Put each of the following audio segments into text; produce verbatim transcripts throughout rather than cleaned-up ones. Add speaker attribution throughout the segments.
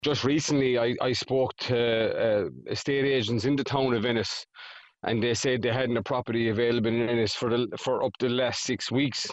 Speaker 1: just recently I, I spoke to uh, estate agents in the town of Venice, and they said they hadn't a property available in Venice for the for up to the last six weeks.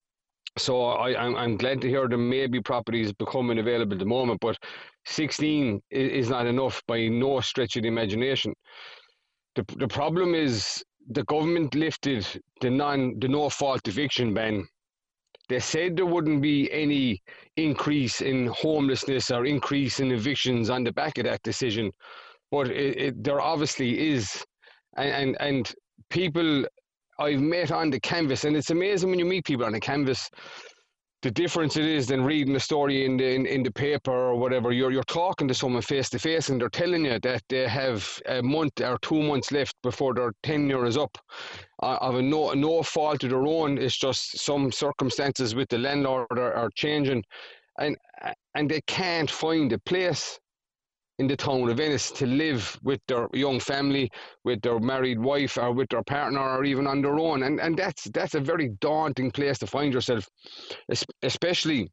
Speaker 1: So I, I'm, I'm glad to hear there may be properties becoming available at the moment, but sixteen is not enough by no stretch of the imagination. The, the problem is the government lifted the non the no fault eviction ban. They said there wouldn't be any increase in homelessness or increase in evictions on the back of that decision, but it, it, there obviously is, and, and and people I've met on the canvas, and it's amazing when you meet people on the canvas, the difference it is than reading a story in the in, in the paper or whatever. You're you're talking to someone face to face, and they're telling you that they have a month or two months left before their tenure is up. Uh, of a no no fault of their own. It's just some circumstances with the landlord are, are changing, and and they can't find a place in the town of Venice to live with their young family, with their married wife, or with their partner, or even on their own. And and that's that's a very daunting place to find yourself, especially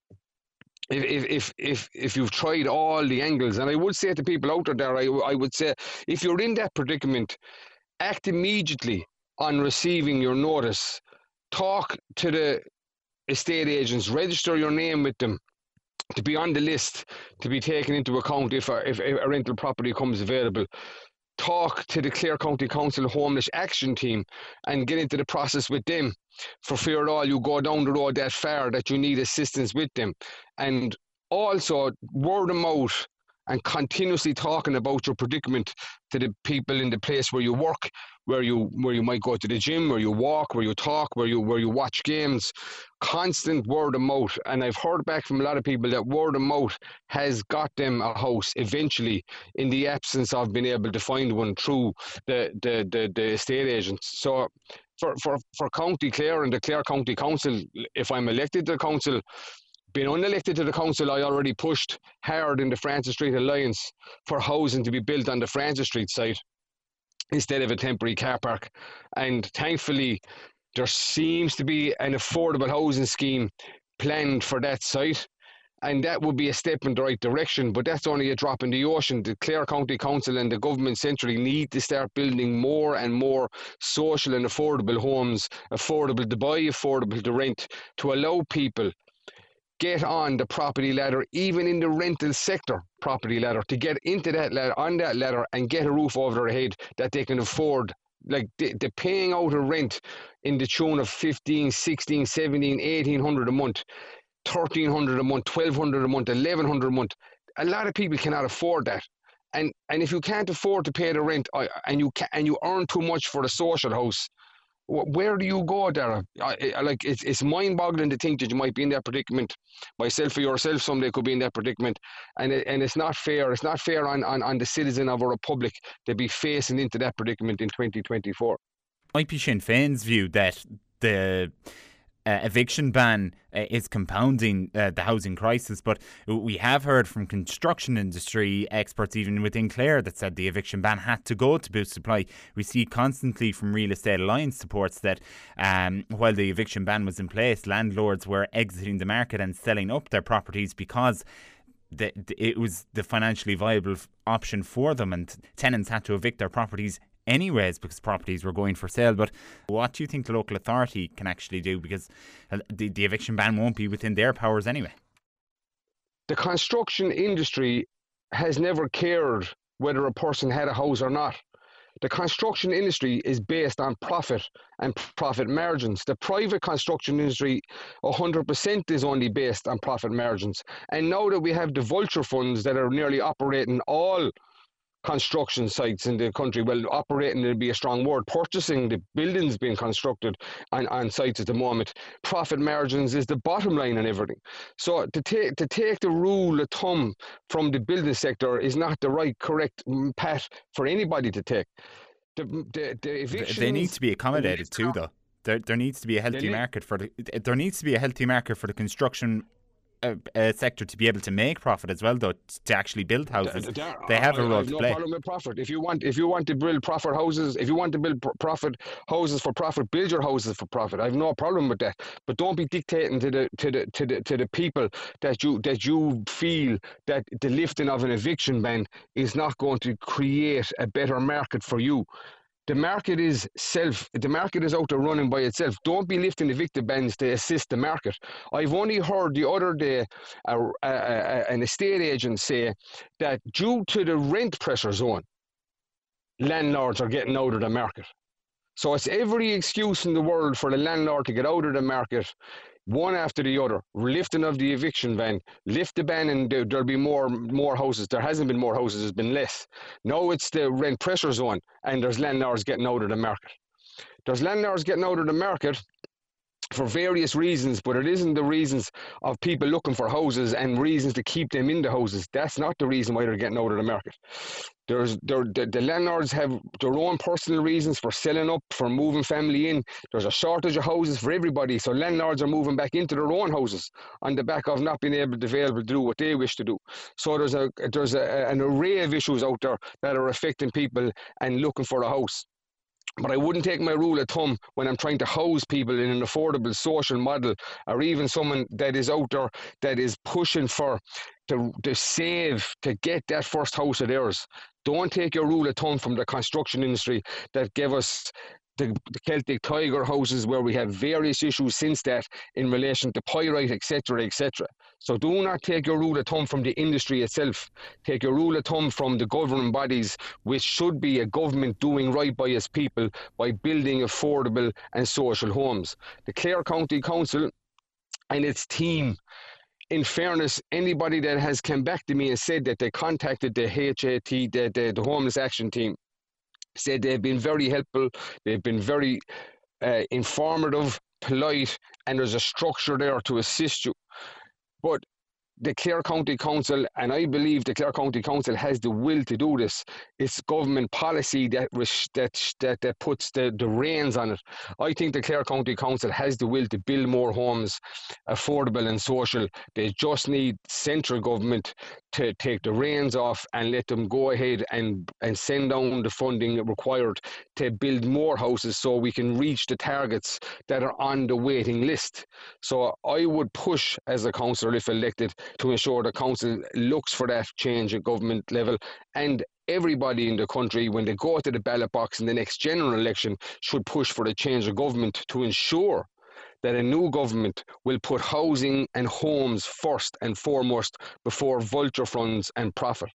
Speaker 1: if if if if you've tried all the angles. And I would say to people out there, I I would say, if you're in that predicament, act immediately on receiving your notice. Talk to the estate agents, register your name with them, to be on the list, to be taken into account if a, if a rental property comes available. Talk to the Clare County Council Homeless Action Team and get into the process with them. For fear at all you go down the road that far that you need assistance with them. And also word of mouth and continuously talking about your predicament to the people in the place where you work, where you where you might go to the gym, where you walk, where you talk, where you where you watch games. Constant word of mouth. And I've heard back from a lot of people that word of mouth has got them a house eventually, in the absence of being able to find one through the the the, the estate agents. So for, for, for County Clare and the Clare County Council, if I'm elected to the council, being unelected to the council, I already pushed hard in the Francis Street Alliance for housing to be built on the Francis Street site instead of a temporary car park. And thankfully, there seems to be an affordable housing scheme planned for that site. And that would be a step in the right direction, but that's only a drop in the ocean. The Clare County Council and the government centrally need to start building more and more social and affordable homes, affordable to buy, affordable to rent, to allow people get on the property ladder, even in the rental sector property ladder, to get into that ladder, on that ladder, and get a roof over their head that they can afford. Like the, the paying out of rent in the tune of fifteen, sixteen, seventeen, eighteen hundred a month, thirteen hundred a month, twelve hundred a month, eleven hundred a month. A lot of people cannot afford that. And and if you can't afford to pay the rent, and you can, and you earn too much for the social house, where do you go, Dara? I, I, like it's it's mind-boggling to think that you might be in that predicament. Myself or yourself someday could be in that predicament, and it, and it's not fair. It's not fair on, on, on the citizen of a republic to be facing into that predicament in twenty twenty-four.
Speaker 2: Might be Sinn Féin's view that the Uh, eviction ban uh, is compounding uh, the housing crisis, but we have heard from construction industry experts even within Clare that said the eviction ban had to go to boost supply. We see constantly from Real Estate Alliance supports that um, while the eviction ban was in place, landlords were exiting the market and selling up their properties because the, the, it was the financially viable option for them, and tenants had to evict their properties anyways because properties were going for sale. But what do you think the local authority can actually do? Because the, the eviction ban won't be within their powers anyway.
Speaker 1: The construction industry has never cared whether a person had a house or not. The construction industry is based on profit and profit margins. The private construction industry, one hundred percent is only based on profit margins. And now that we have the vulture funds that are nearly operating all construction sites in the country, well, operating would be a strong word, purchasing the buildings being constructed on, on sites at the moment, profit margins is the bottom line on everything. So to take to take the rule of thumb from the building sector is not the right, correct path for anybody to take. The, the, the evictions,
Speaker 2: they need to be accommodated too, though. There, there needs to be a healthy market for the. There needs to be a healthy market for the construction uh, uh, sector to be able to make profit as well, though, to actually build houses.
Speaker 1: There,
Speaker 2: They have
Speaker 1: I,
Speaker 2: a
Speaker 1: I
Speaker 2: role
Speaker 1: have
Speaker 2: to
Speaker 1: no
Speaker 2: play.
Speaker 1: problem with profit. If you want, if you want to build profit houses, if you want to build pr- profit houses for profit, build your houses for profit. I have no problem with that. But don't be dictating to the to the to the to the people that you that you feel that the lifting of an eviction ban is not going to create a better market for you. The market is self. The market is out there running by itself. Don't be lifting evicted bans to assist the market. I've only heard the other day a, a, a, an estate agent say that due to the rent pressure zone, landlords are getting out of the market. So it's every excuse in the world for the landlord to get out of the market, one after the other. Lifting of the eviction ban, lift the ban, and there, there'll be more more houses. There hasn't been more houses; there's been less. Now it's the rent pressure zone, and there's landlords getting out of the market. There's landlords getting out of the market for various reasons, but it isn't the reasons of people looking for houses and reasons to keep them in the houses. That's not the reason why they're getting out of the market. There's the, the landlords have their own personal reasons for selling up, for moving family in. There's a shortage of houses for everybody, so landlords are moving back into their own houses on the back of not being able to, able to do what they wish to do. So there's a there's a, an array of issues out there that are affecting people and looking for a house. But I wouldn't take my rule of thumb when I'm trying to house people in an affordable social model, or even someone that is out there that is pushing for to, to save to get that first house of theirs. Don't take your rule of thumb from the construction industry that gave us the, the Celtic Tiger houses, where we have various issues since that in relation to pyrite, et cetera, et cetera. So do not take your rule of thumb from the industry itself. Take your rule of thumb from the governing bodies, which should be a government doing right by its people by building affordable and social homes. The Clare County Council and its team, in fairness, anybody that has come back to me and said that they contacted the H A T, the, the, the Homeless Action Team, said they've been very helpful, they've been very uh, informative, polite, and there's a structure there to assist you. But the Clare County Council, and I believe the Clare County Council has the will to do this. It's government policy that that that, that puts the, the reins on it. I think the Clare County Council has the will to build more homes, affordable and social. They just need central government to take the reins off and let them go ahead and, and send down the funding required to build more houses so we can reach the targets that are on the waiting list. So I would push as a councillor, if elected, to ensure the council looks for that change at government level, and everybody in the country, when they go to the ballot box in the next general election, should push for the change of government to ensure that a new government will put housing and homes first and foremost before vulture funds and profit.